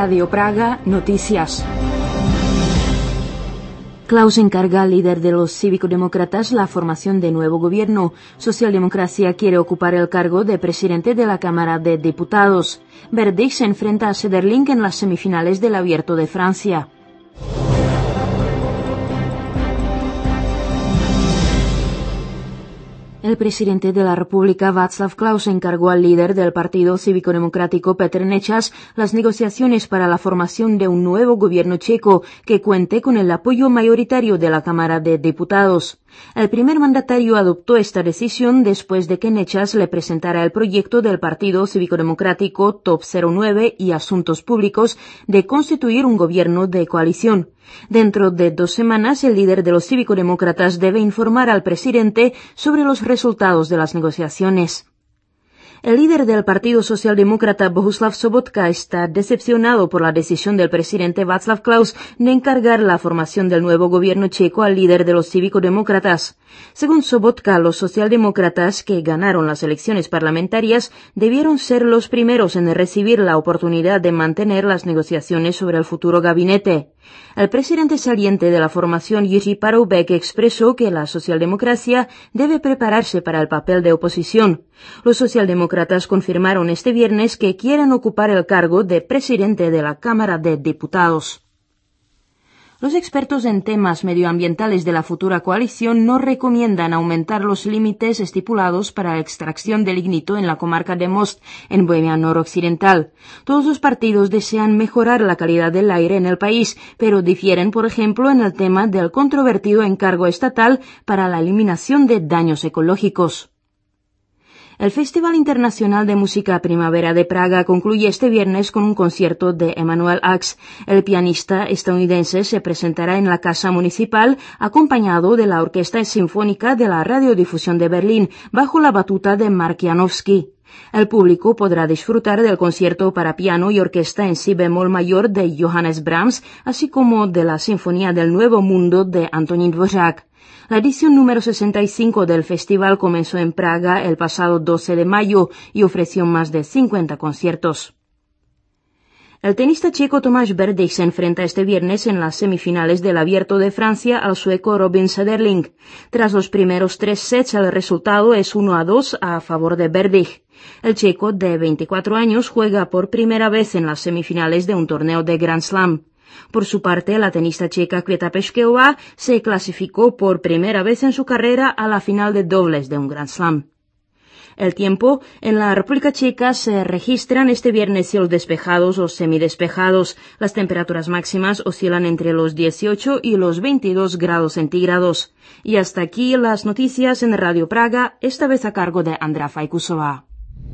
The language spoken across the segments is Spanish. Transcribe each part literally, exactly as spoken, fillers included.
Radio Praga, noticias. Klaus encarga al líder de los cívico-demócratas la formación de nuevo gobierno. Socialdemocracia quiere ocupar el cargo de presidente de la Cámara de Diputados. Verdich se enfrenta a Söderling en las semifinales del Abierto de Francia. El presidente de la República, Václav Klaus, encargó al líder del Partido Cívico-Democrático, Petr Nečas, las negociaciones para la formación de un nuevo gobierno checo que cuente con el apoyo mayoritario de la Cámara de Diputados. El primer mandatario adoptó esta decisión después de que Nečas le presentara el proyecto del Partido Cívico-Democrático Top cero nueve y Asuntos Públicos de constituir un gobierno de coalición. Dentro de dos semanas, el líder de los cívico-demócratas debe informar al presidente sobre los resultados de las negociaciones. El líder del Partido Socialdemócrata, Bohuslav Sobotka, está decepcionado por la decisión del presidente Václav Klaus de encargar la formación del nuevo gobierno checo al líder de los cívico-demócratas. Según Sobotka, los socialdemócratas, que ganaron las elecciones parlamentarias, debieron ser los primeros en recibir la oportunidad de mantener las negociaciones sobre el futuro gabinete. El presidente saliente de la formación, Jiří Paroubek, expresó que la socialdemocracia debe prepararse para el papel de oposición. Los socialdemócratas confirmaron este viernes que quieren ocupar el cargo de presidente de la Cámara de Diputados. Los expertos en temas medioambientales de la futura coalición no recomiendan aumentar los límites estipulados para la extracción de lignito en la comarca de Most, en Bohemia noroccidental. Todos los partidos desean mejorar la calidad del aire en el país, pero difieren, por ejemplo, en el tema del controvertido encargo estatal para la eliminación de daños ecológicos. El Festival Internacional de Música Primavera de Praga concluye este viernes con un concierto de Emanuel Ax. El pianista estadounidense se presentará en la Casa Municipal acompañado de la Orquesta Sinfónica de la Radiodifusión de Berlín bajo la batuta de Mark Janowski. El público podrá disfrutar del concierto para piano y orquesta en si bemol mayor de Johannes Brahms, así como de la Sinfonía del Nuevo Mundo de Antonín Dvořák. La edición número sesenta y cinco del festival comenzó en Praga el pasado doce de mayo y ofreció más de cincuenta conciertos. El tenista checo Tomáš Berdych se enfrenta este viernes en las semifinales del Abierto de Francia al sueco Robin Söderling. Tras los primeros tres sets, el resultado es uno a dos a favor de Berdych. El checo de veinticuatro años juega por primera vez en las semifinales de un torneo de Grand Slam. Por su parte, la tenista checa Květa Peschkeová se clasificó por primera vez en su carrera a la final de dobles de un Grand Slam. El tiempo: en la República Checa se registran este viernes cielos despejados o semidespejados. Las temperaturas máximas oscilan entre los dieciocho y los veintidós grados centígrados. Y hasta aquí las noticias en Radio Praga, esta vez a cargo de Andrea Fajkusová.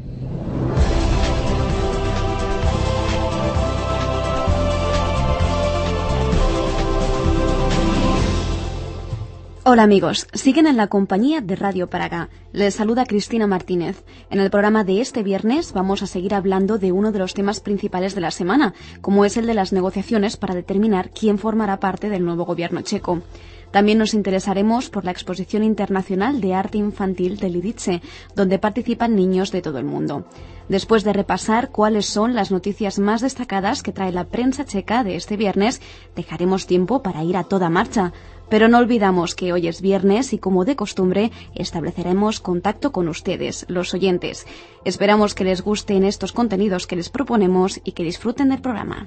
Hola amigos, siguen en la compañía de Radio Praga. Les saluda Cristina Martínez. En el programa de este viernes vamos a seguir hablando de uno de los temas principales de la semana, como es el de las negociaciones para determinar quién formará parte del nuevo gobierno checo. También nos interesaremos por la exposición internacional de arte infantil de Lidice, donde participan niños de todo el mundo. Después de repasar cuáles son las noticias más destacadas que trae la prensa checa de este viernes, dejaremos tiempo para ir a toda marcha. Pero no olvidamos que hoy es viernes y, como de costumbre, estableceremos contacto con ustedes, los oyentes. Esperamos que les gusten estos contenidos que les proponemos y que disfruten del programa.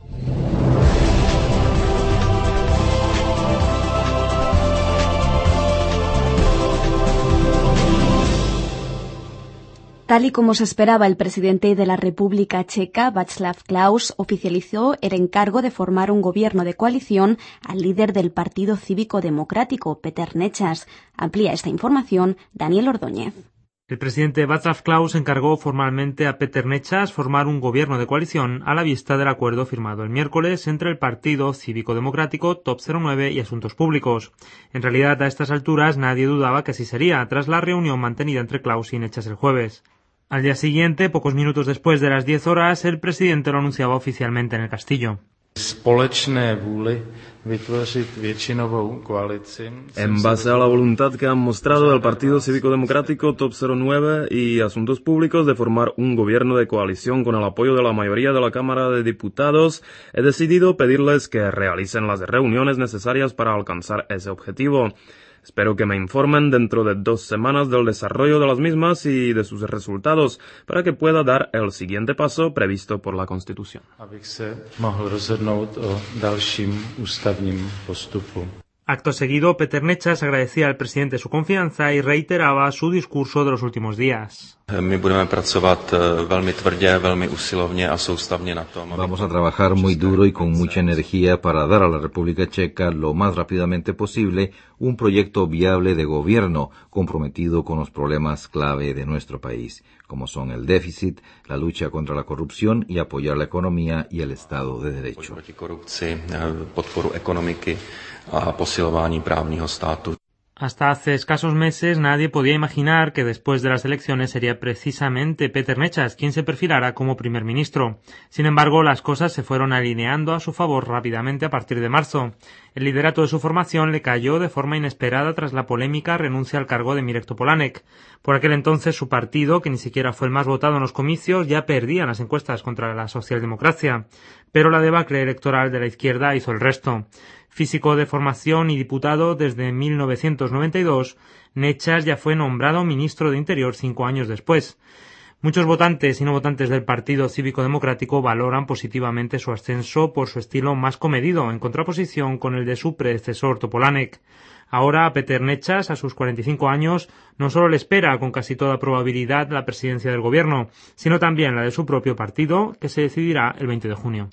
Tal y como se esperaba, el presidente de la República Checa, Václav Klaus, oficializó el encargo de formar un gobierno de coalición al líder del Partido Cívico Democrático, Petr Nečas. Amplía esta información Daniel Ordóñez. El presidente Václav Klaus encargó formalmente a Petr Nečas formar un gobierno de coalición a la vista del acuerdo firmado el miércoles entre el Partido Cívico Democrático, Top cero nueve y Asuntos Públicos. En realidad, a estas alturas nadie dudaba que así sería, tras la reunión mantenida entre Klaus y Nečas el jueves. Al día siguiente, pocos minutos después de las diez horas, el presidente lo anunciaba oficialmente en el castillo. Společné vůli En base a la voluntad que han mostrado el Partido Cívico Democrático, Top cero nueve y Asuntos Públicos de formar un gobierno de coalición con el apoyo de la mayoría de la Cámara de Diputados, he decidido pedirles que realicen las reuniones necesarias para alcanzar ese objetivo. Espero que me informen dentro de dos semanas del desarrollo de las mismas y de sus resultados, para que pueda dar el siguiente paso previsto por la Constitución. Acto seguido, Petr Nečas agradecía al presidente su confianza y reiteraba su discurso de los últimos días. Vamos a trabajar muy duro y con mucha energía para dar a la República Checa lo más rápidamente posible un proyecto viable de gobierno comprometido con los problemas clave de nuestro país, como son el déficit, la lucha contra la corrupción y apoyar la economía y el Estado de Derecho. A posilování právního státu. Hasta hace escasos meses nadie podía imaginar que después de las elecciones sería precisamente Petr Nečas quien se perfilara como primer ministro. Sin embargo, las cosas se fueron alineando a su favor rápidamente a partir de marzo. El liderato de su formación le cayó de forma inesperada tras la polémica renuncia al cargo de Mirek Topolánek. Por aquel entonces su partido, que ni siquiera fue el más votado en los comicios, ya perdía en las encuestas contra la socialdemocracia. Pero la debacle electoral de la izquierda hizo el resto. Físico de formación y diputado desde mil novecientos noventa y dos, Nečas ya fue nombrado ministro de Interior cinco años después. Muchos votantes y no votantes del Partido Cívico Democrático valoran positivamente su ascenso por su estilo más comedido, en contraposición con el de su predecesor Topolánek. Ahora a Petr Nečas, a sus cuarenta y cinco años, no solo le espera con casi toda probabilidad la presidencia del gobierno, sino también la de su propio partido, que se decidirá el veinte de junio.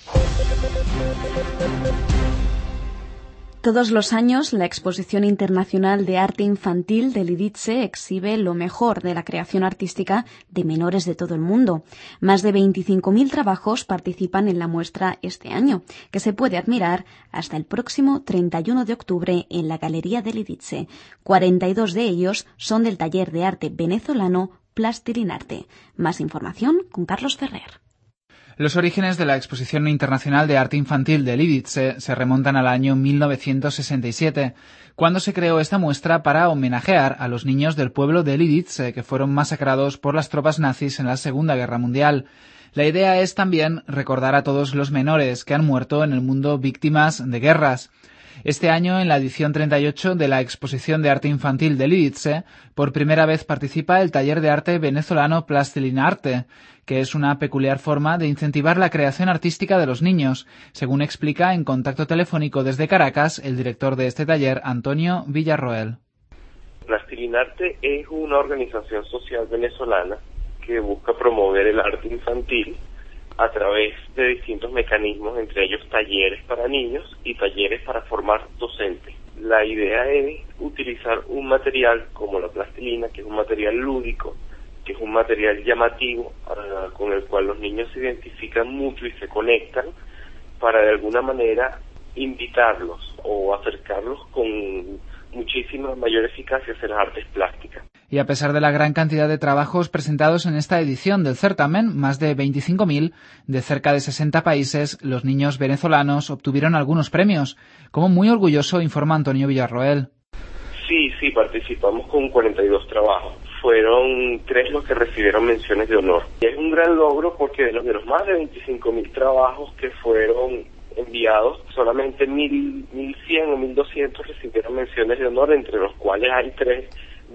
Todos los años, la Exposición Internacional de Arte Infantil de Lidice exhibe lo mejor de la creación artística de menores de todo el mundo. Más de veinticinco mil trabajos participan en la muestra este año, que se puede admirar hasta el próximo treinta y uno de octubre en la Galería de Lidice. cuarenta y dos de ellos son del taller de arte venezolano Plastilinarte. Más información con Carlos Ferrer. Los orígenes de la Exposición Internacional de Arte Infantil de Lidice se remontan al año mil novecientos sesenta y siete, cuando se creó esta muestra para homenajear a los niños del pueblo de Lidice que fueron masacrados por las tropas nazis en la Segunda Guerra Mundial. La idea es también recordar a todos los menores que han muerto en el mundo víctimas de guerras. Este año, en la edición treinta y ocho de la Exposición de Arte Infantil de Lidice, por primera vez participa el taller de arte venezolano Plastilinarte, que es una peculiar forma de incentivar la creación artística de los niños, según explica en contacto telefónico desde Caracas el director de este taller, Antonio Villarroel. Plastilinarte es una organización social venezolana que busca promover el arte infantil a través de distintos mecanismos, entre ellos talleres para niños y talleres para formar docentes. La idea es utilizar un material como la plastilina, que es un material lúdico, que es un material llamativo, uh, con el cual los niños se identifican mucho y se conectan, para de alguna manera invitarlos o acercarlos con muchísima mayor eficacia hacia las artes plásticas. Y a pesar de la gran cantidad de trabajos presentados en esta edición del certamen, más de veinticinco mil, de cerca de sesenta países, los niños venezolanos obtuvieron algunos premios, como muy orgulloso informa Antonio Villarroel. Sí, sí, participamos con cuarenta y dos trabajos. Fueron tres los que recibieron menciones de honor. Y es un gran logro porque de los, de los más de veinticinco mil trabajos que fueron enviados, solamente mil cien o mil doscientos recibieron menciones de honor, entre los cuales hay tres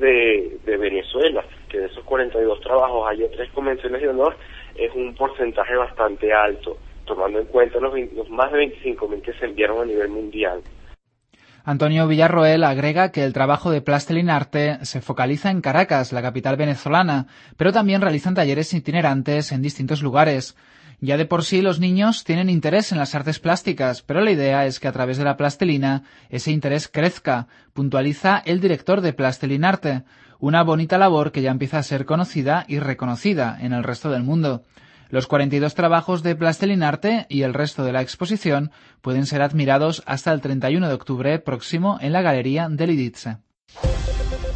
de, de Venezuela. Que de esos cuarenta y dos trabajos haya tres con menciones de honor es un porcentaje bastante alto, tomando en cuenta los, los más de veinticinco mil que se enviaron a nivel mundial. Antonio Villarroel agrega que el trabajo de Plastilinarte se focaliza en Caracas, la capital venezolana, pero también realizan talleres itinerantes en distintos lugares. Ya de por sí los niños tienen interés en las artes plásticas, pero la idea es que a través de la plastilina ese interés crezca, puntualiza el director de Plastilinarte, una bonita labor que ya empieza a ser conocida y reconocida en el resto del mundo. Los cuarenta y dos trabajos de Plastilinarte y el resto de la exposición pueden ser admirados hasta el treinta y uno de octubre próximo en la Galería de Lidice.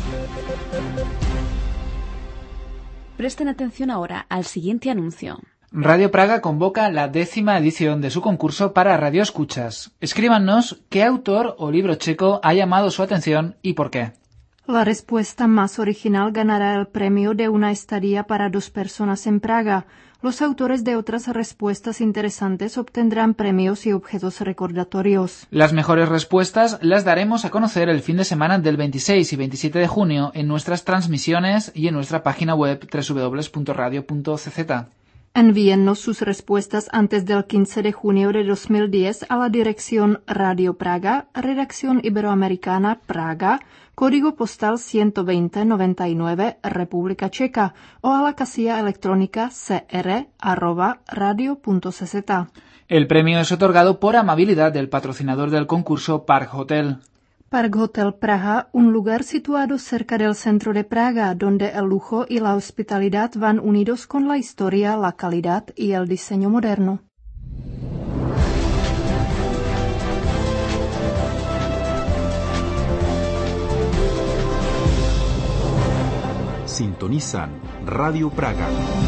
Presten atención ahora al siguiente anuncio. Radio Praga convoca la décima edición de su concurso para radioescuchas. Escríbanos qué autor o libro checo ha llamado su atención y por qué. La respuesta más original ganará el premio de una estadía para dos personas en Praga. Los autores de otras respuestas interesantes obtendrán premios y objetos recordatorios. Las mejores respuestas las daremos a conocer el fin de semana del veintiséis y veintisiete de junio en nuestras transmisiones y en nuestra página web doble u doble u doble u punto radio punto c z. Envíennos sus respuestas antes del quince de junio de dos mil diez a la dirección Radio Praga, Redacción Iberoamericana, Praga, código postal ciento veinte noventa y nueve, República Checa, o a la casilla electrónica cr arroba radio punto c z. El premio es otorgado por amabilidad del patrocinador del concurso Park Hotel. Park Hotel Praha, un lugar situado cerca del centro de Praga, donde el lujo y la hospitalidad van unidos con la historia, la calidad y el diseño moderno. Sintonizan Radio Praga.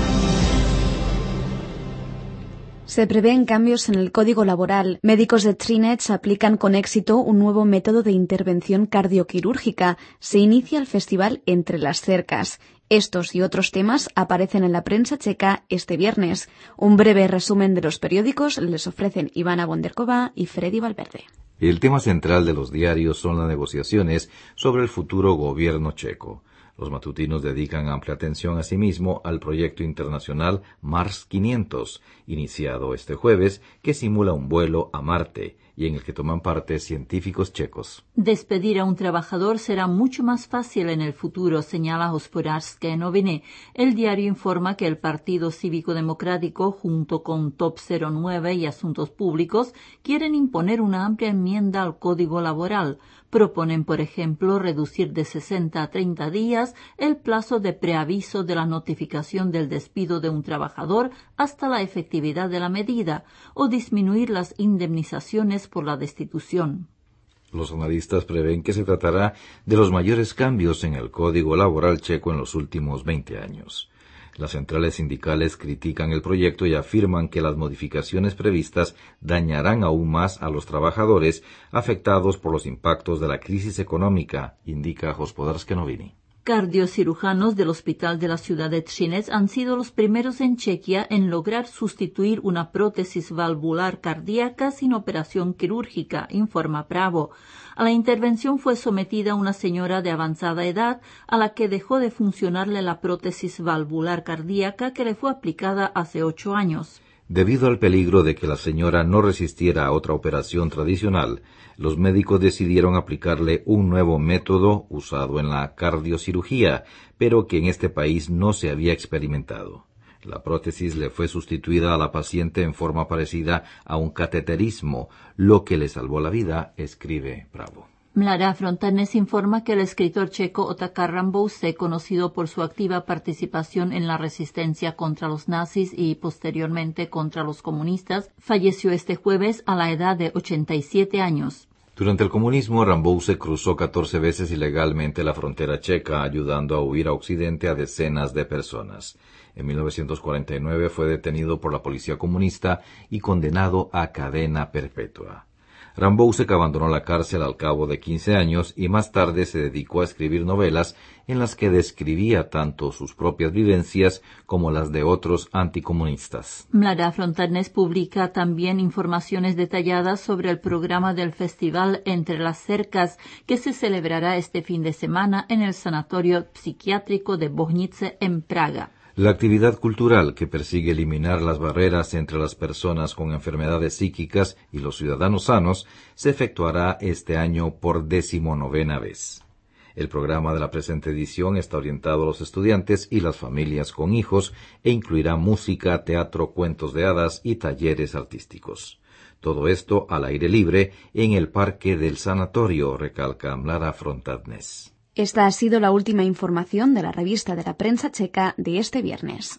Se prevén cambios en el código laboral. Médicos de Třinec aplican con éxito un nuevo método de intervención cardioquirúrgica. Se inicia el festival Entre las Cercas. Estos y otros temas aparecen en la prensa checa este viernes. Un breve resumen de los periódicos les ofrecen Ivana Bonderkova y Freddy Valverde. El tema central de los diarios son las negociaciones sobre el futuro gobierno checo. Los matutinos dedican amplia atención asimismo al proyecto internacional Mars quinientos, iniciado este jueves, que simula un vuelo a Marte y en el que toman parte científicos checos. Despedir a un trabajador será mucho más fácil en el futuro, señala Hospodářské noviny. El diario informa que el Partido Cívico Democrático, junto con Top cero nueve y Asuntos Públicos, quieren imponer una amplia enmienda al Código Laboral. Proponen, por ejemplo, reducir de sesenta a treinta días el plazo de preaviso de la notificación del despido de un trabajador hasta la efectividad de la medida, o disminuir las indemnizaciones por la destitución. Los analistas prevén que se tratará de los mayores cambios en el Código Laboral checo en los últimos veinte años. Las centrales sindicales critican el proyecto y afirman que las modificaciones previstas dañarán aún más a los trabajadores afectados por los impactos de la crisis económica, indica Hospodářské noviny. Cardiocirujanos del Hospital de la ciudad de Třinec han sido los primeros en Chequia en lograr sustituir una prótesis valvular cardíaca sin operación quirúrgica, informa Pravo. A la intervención fue sometida una señora de avanzada edad a la que dejó de funcionarle la prótesis valvular cardíaca que le fue aplicada hace ocho años. Debido al peligro de que la señora no resistiera a otra operación tradicional, los médicos decidieron aplicarle un nuevo método usado en la cardiocirugía, pero que en este país no se había experimentado. La prótesis le fue sustituida a la paciente en forma parecida a un cateterismo, lo que le salvó la vida, escribe Pravo. Mladá fronta dnes informa que el escritor checo Otakar Rambouše, conocido por su activa participación en la resistencia contra los nazis y posteriormente contra los comunistas, falleció este jueves a la edad de ochenta y siete años. Durante el comunismo, Rambouše cruzó catorce veces ilegalmente la frontera checa, ayudando a huir a Occidente a decenas de personas. En mil novecientos cuarenta y nueve fue detenido por la policía comunista y condenado a cadena perpetua. Rambouše abandonó la cárcel al cabo de quince años y más tarde se dedicó a escribir novelas en las que describía tanto sus propias vivencias como las de otros anticomunistas. Mladá fronta dnes publica también informaciones detalladas sobre el programa del festival Entre las Cercas, que se celebrará este fin de semana en el Sanatorio Psiquiátrico de Bohnice en Praga. La actividad cultural, que persigue eliminar las barreras entre las personas con enfermedades psíquicas y los ciudadanos sanos, se efectuará este año por decimonovena vez. El programa de la presente edición está orientado a los estudiantes y las familias con hijos e incluirá música, teatro, cuentos de hadas y talleres artísticos. Todo esto al aire libre en el parque del sanatorio, recalca Mladá fronta dnes. Esta ha sido la última información de la revista de la prensa checa de este viernes.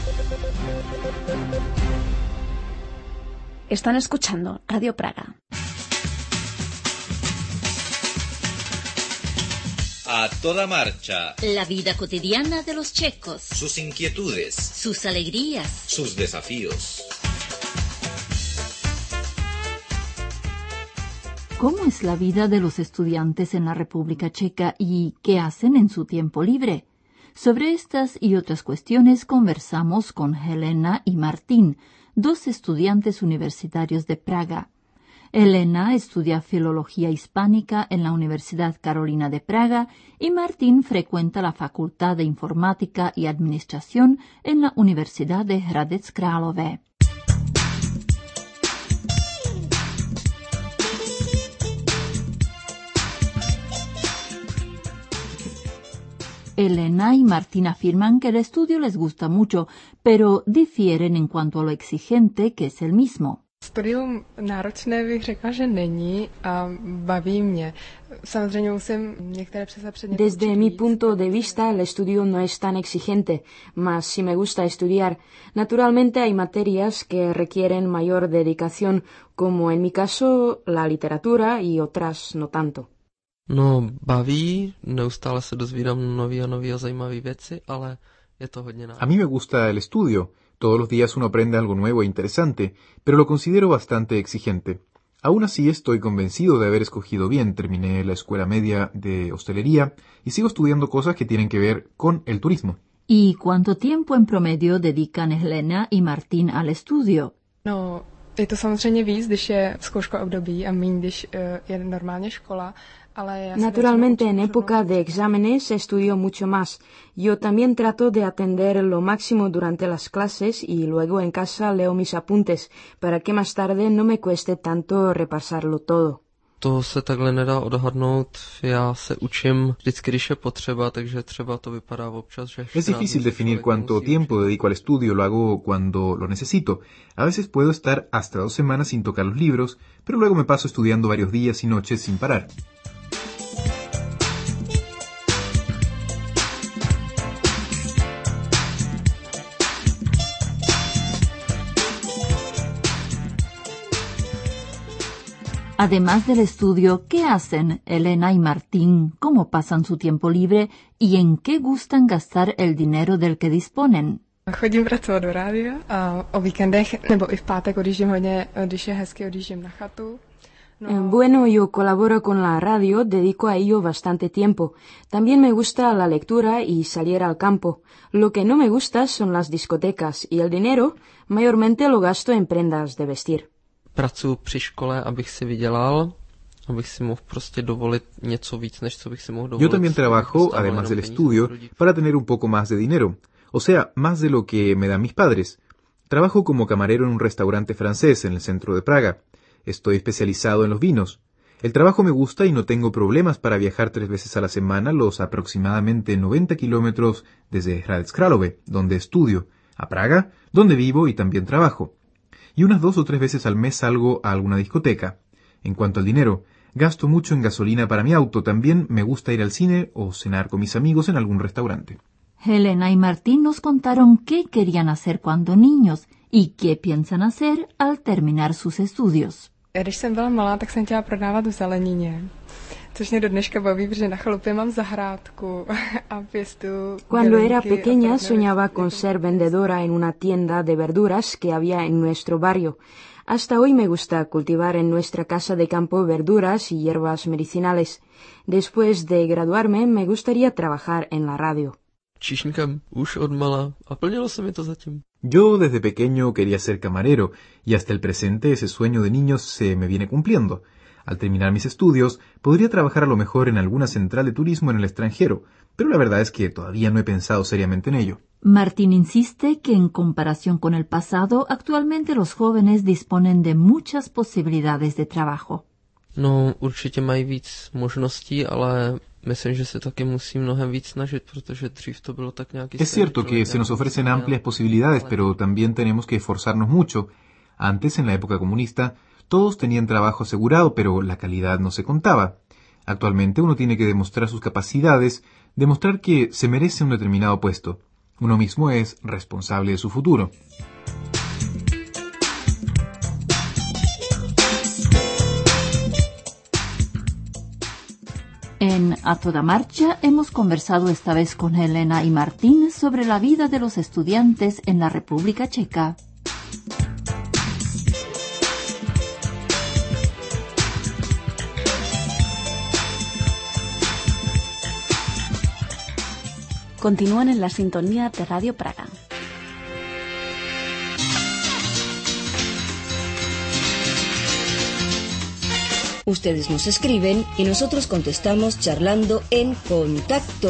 Están escuchando Radio Praga. A toda marcha. La vida cotidiana de los checos. Sus inquietudes. Sus alegrías. Sus desafíos. ¿Cómo es la vida de los estudiantes en la República Checa y qué hacen en su tiempo libre? Sobre estas y otras cuestiones conversamos con Helena y Martín, dos estudiantes universitarios de Praga. Helena estudia Filología Hispánica en la Universidad Carolina de Praga y Martín frecuenta la Facultad de Informática y Administración en la Universidad de Hradec Králové. Elena y Martín afirman que el estudio les gusta mucho, pero difieren en cuanto a lo exigente que es el mismo. Studium náročné bych řekla, že není a baví mě. Samozřejmě musím některé předměty. Desde mi punto de vista, el estudio no es tan exigente, mas sí me gusta estudiar. Naturalmente hay materias que requieren mayor dedicación, como en mi caso la literatura y otras no tanto. No, baví, neustále se dozvídám nový a nový a zajímavé věci, ale je to hodně náročné. A mí me gusta el estudio. Todos los días uno aprende algo nuevo e interesante, pero lo considero bastante exigente. Aún así estoy convencido de haber escogido bien. Terminé la escuela media de hostelería y sigo estudiando cosas que tienen que ver con el turismo. ¿Y cuánto tiempo en promedio dedican Helena y Martín al estudio? No, je to samozřejmě víc, když je zkouška období a méně, když uh, je normálně škola. Naturalmente, en época de exámenes estudio mucho más. Yo también trato de atender lo máximo durante las clases y luego en casa leo mis apuntes, para que más tarde no me cueste tanto repasarlo todo. To se takhle nedá odhadnout. Já se učím vždycky, když je potřeba, takže třeba to vypadá občas, že... Es difícil definir cuánto tiempo dedico al estudio, lo hago cuando lo necesito. A veces puedo estar hasta dos semanas sin tocar los libros, pero luego me paso estudiando varios días y noches sin parar. Además del estudio, ¿qué hacen Elena y Martín? ¿Cómo pasan su tiempo libre? ¿Y en qué gustan gastar el dinero del que disponen? Chodím pracovat do rádia a o víkendech nebo i v pátek odjíždím hodně, když je hezky, odjíždím na chatu. No. Bueno, yo colaboro con la radio, dedico a ello bastante tiempo. También me gusta la lectura y salir al campo. Lo que no me gusta son las discotecas y el dinero mayormente lo gasto en prendas de vestir. Pracuji při škole, abych si vydělal, abych si mohl prostě dovolit něco víc, než co bych si mohl dovolit. Yo también trabajo, además del estudio, para tener un poco más de dinero, o sea, más de lo que me dan mis padres. Trabajo como camarero en un restaurante francés en el centro de Praga. Estoy especializado en los vinos. El trabajo me gusta y no tengo problemas para viajar tres veces a la semana los aproximadamente noventa kilómetros desde Hradec Králové, donde estudio, a Praga, donde vivo y también trabajo. Y unas dos o tres veces al mes salgo a alguna discoteca. En cuanto al dinero, gasto mucho en gasolina para mi auto. También me gusta ir al cine o cenar con mis amigos en algún restaurante. Helena y Martín nos contaron qué querían hacer cuando niños y qué piensan hacer al terminar sus estudios. Když jsem byla malá, tak jsem chtěla prodávat v zelenině. Což mě do dneška baví, protože na chalupě mám zahrádku a pěstuju. Cuando era pequeña soñaba con ser vendedora en una tienda de verduras que había en nuestro barrio. Hasta hoy me gusta cultivar en nuestra casa de campo verduras y hierbas medicinales. Después de graduarme, me gustaría trabajar en la radio. Číšníkem už od mala a plnilo se mi to zatím. Yo desde pequeño quería ser camarero y hasta el presente ese sueño de niños se me viene cumpliendo. Al terminar mis estudios, podría trabajar a lo mejor en alguna central de turismo en el extranjero, pero la verdad es que todavía no he pensado seriamente en ello. Martín insiste que en comparación con el pasado, actualmente los jóvenes disponen de muchas posibilidades de trabajo. No, určitě mají víc možností, ale myslím, že se taky musí mnohem víc snažit, protože dřív to bylo tak nějaký... Es cierto que se nos ofrecen amplias posibilidades, pero también tenemos que esforzarnos mucho. Antes, en la época comunista, todos tenían trabajo asegurado, pero la calidad no se contaba. Actualmente uno tiene que demostrar sus capacidades, demostrar que se merece un determinado puesto. Uno mismo es responsable de su futuro. En A Toda Marcha hemos conversado esta vez con Elena y Martín sobre la vida de los estudiantes en la República Checa. Continúan en la sintonía de Radio Praga. Ustedes nos escriben y nosotros contestamos charlando en Contacto.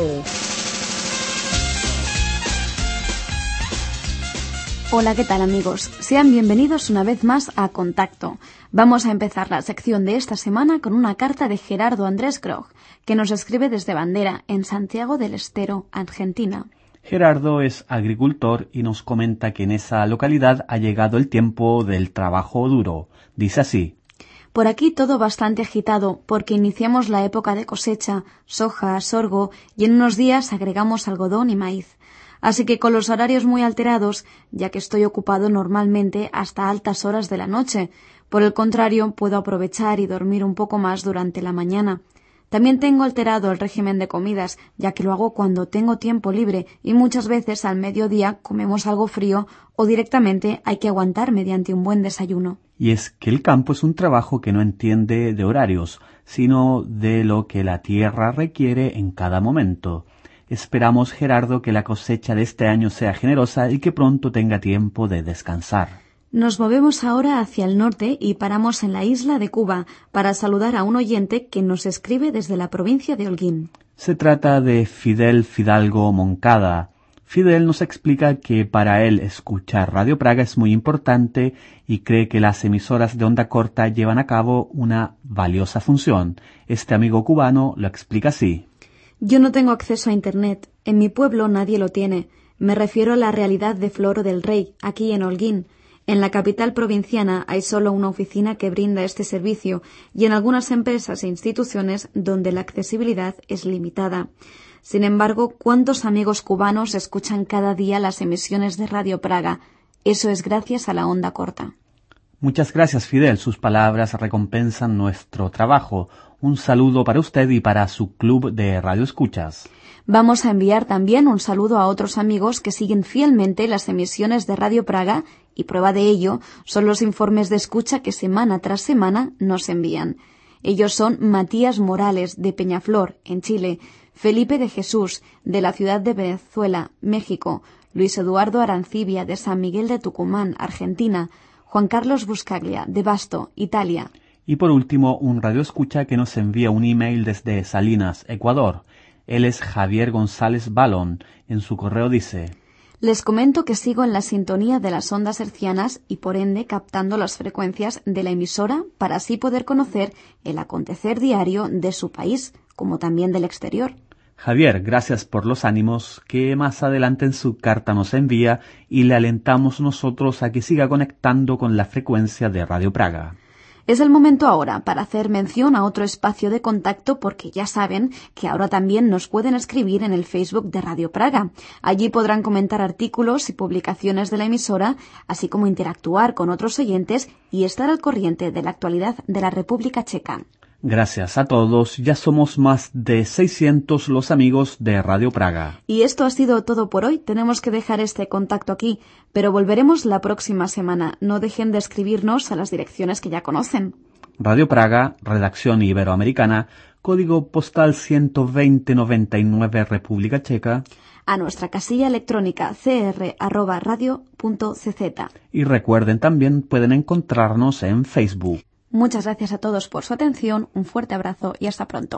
Hola, ¿qué tal amigos? Sean bienvenidos una vez más a Contacto. Vamos a empezar la sección de esta semana con una carta de Gerardo Andrés Groch, que nos escribe desde Bandera, en Santiago del Estero, Argentina. Gerardo es agricultor y nos comenta que en esa localidad ha llegado el tiempo del trabajo duro. Dice así: Por aquí todo bastante agitado, porque iniciamos la época de cosecha, soja, sorgo, y en unos días agregamos algodón y maíz. Así que con los horarios muy alterados, ya que estoy ocupado normalmente hasta altas horas de la noche. Por el contrario, puedo aprovechar y dormir un poco más durante la mañana. También tengo alterado el régimen de comidas, ya que lo hago cuando tengo tiempo libre y muchas veces al mediodía comemos algo frío o directamente hay que aguantar mediante un buen desayuno. Y es que el campo es un trabajo que no entiende de horarios, sino de lo que la tierra requiere en cada momento. Esperamos, Gerardo, que la cosecha de este año sea generosa y que pronto tenga tiempo de descansar. Nos movemos ahora hacia el norte y paramos en la isla de Cuba para saludar a un oyente que nos escribe desde la provincia de Holguín. Se trata de Fidel Fidalgo Moncada. Fidel nos explica que para él escuchar Radio Praga es muy importante y cree que las emisoras de onda corta llevan a cabo una valiosa función. Este amigo cubano lo explica así. Yo no tengo acceso a Internet. En mi pueblo nadie lo tiene. Me refiero a la realidad de Floro del Rey, aquí en Holguín. En la capital provinciana hay solo una oficina que brinda este servicio y en algunas empresas e instituciones donde la accesibilidad es limitada. Sin embargo, ¿cuántos amigos cubanos escuchan cada día las emisiones de Radio Praga? Eso es gracias a la onda corta. Muchas gracias, Fidel. Sus palabras recompensan nuestro trabajo. Un saludo para usted y para su club de radioescuchas. Vamos a enviar también un saludo a otros amigos que siguen fielmente las emisiones de Radio Praga y prueba de ello son los informes de escucha que semana tras semana nos envían. Ellos son Matías Morales, de Peñaflor, en Chile, Felipe de Jesús, de la ciudad de Venezuela, México, Luis Eduardo Arancibia, de San Miguel de Tucumán, Argentina, Juan Carlos Buscaglia, de Basto, Italia. Y por último, un radioescucha que nos envía un email desde Salinas, Ecuador. Él es Javier González Balón. En su correo dice: Les comento que sigo en la sintonía de las ondas hercianas y por ende captando las frecuencias de la emisora para así poder conocer el acontecer diario de su país, como también del exterior. Javier, gracias por los ánimos que más adelante en su carta nos envía y le alentamos nosotros a que siga conectando con la frecuencia de Radio Praga. Es el momento ahora para hacer mención a otro espacio de contacto porque ya saben que ahora también nos pueden escribir en el Facebook de Radio Praga. Allí podrán comentar artículos y publicaciones de la emisora, así como interactuar con otros oyentes y estar al corriente de la actualidad de la República Checa. Gracias a todos, ya somos más de seiscientos los amigos de Radio Praga. Y esto ha sido todo por hoy. Tenemos que dejar este contacto aquí, pero volveremos la próxima semana. No dejen de escribirnos a las direcciones que ya conocen. Radio Praga, redacción iberoamericana, código postal ciento veinte noventa y nueve, República Checa. A nuestra casilla electrónica c r arroba radio punto c z. Y recuerden también pueden encontrarnos en Facebook. Muchas gracias a todos por su atención, un fuerte abrazo y hasta pronto.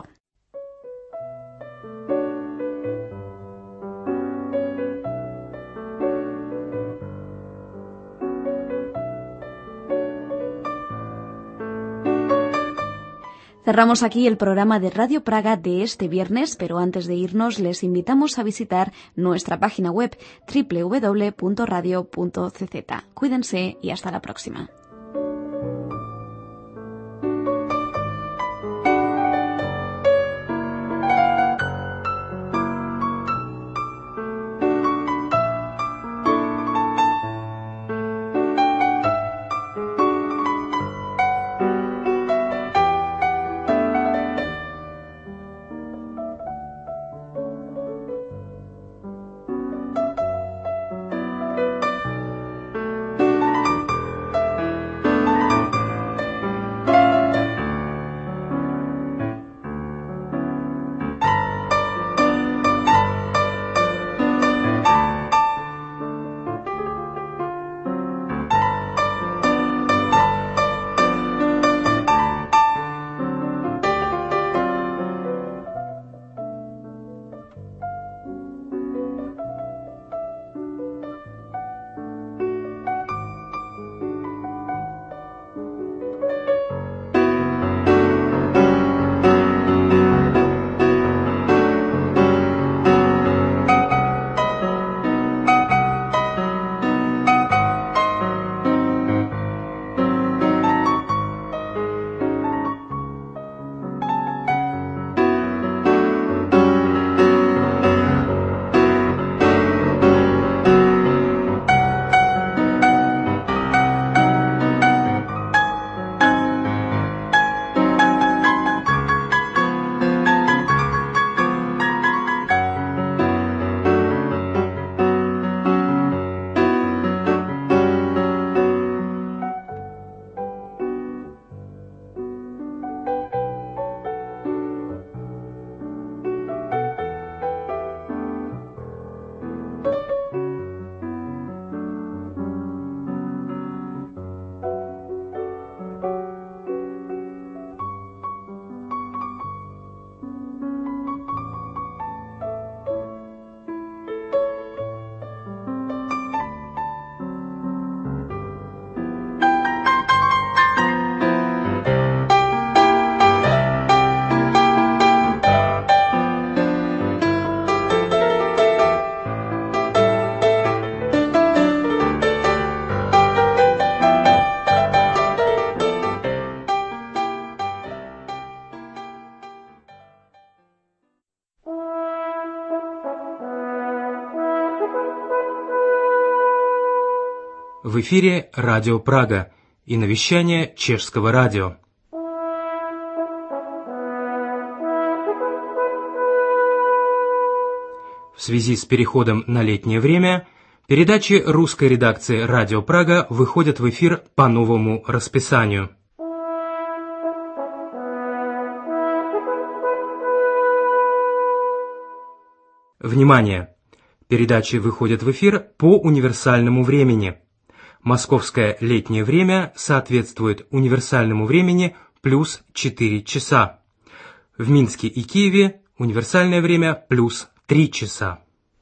Cerramos aquí el programa de Radio Praga de este viernes, pero antes de irnos les invitamos a visitar nuestra página web doble u doble u doble u punto radio punto c z. Cuídense y hasta la próxima. В эфире Радио Прага и навещание чешского радио. В связи с переходом на летнее время передачи русской редакции Радио Прага выходят в эфир по новому расписанию. Внимание! Передачи выходят в эфир по универсальному времени. Московское летнее время соответствует универсальному времени плюс четыре часа. В Минске и Киеве универсальное время плюс три часа.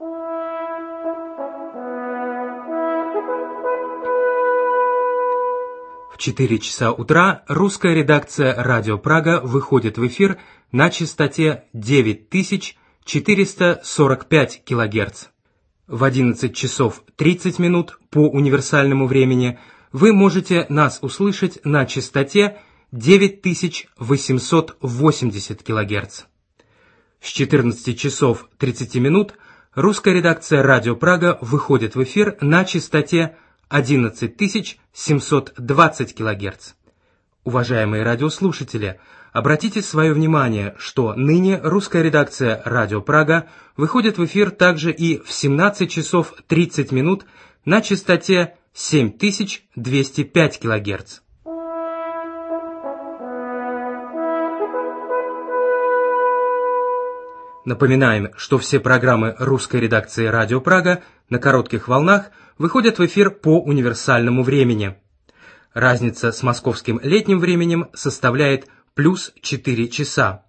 В четыре часа утра русская редакция Радио Прага выходит в эфир на частоте девять тысяч четыреста сорок пять килогерц. В одиннадцать часов тридцать минут по универсальному времени вы можете нас услышать на частоте девять тысяч восемьсот восемьдесят килогерц. С четырнадцати часов тридцати минут русская редакция Радио Прага выходит в эфир на частоте одиннадцать тысяч семьсот двадцать килогерц. Уважаемые радиослушатели, обратите свое внимание, что ныне русская редакция Радио Прага выходит в эфир также и в семнадцать часов тридцать минут на частоте семь тысяч двести пять килогерц. Напоминаем, что все программы русской редакции Радио Прага на коротких волнах выходят в эфир по универсальному времени. Разница с московским летним временем составляет плюс четыре часа.